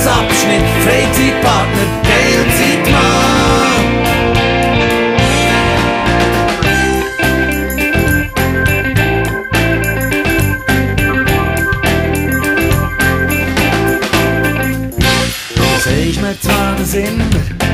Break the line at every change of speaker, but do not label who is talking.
Verkehrsabschnitt, Freizeitpartner, Teilzeitmann. Du sagst mir zwar, da sind wir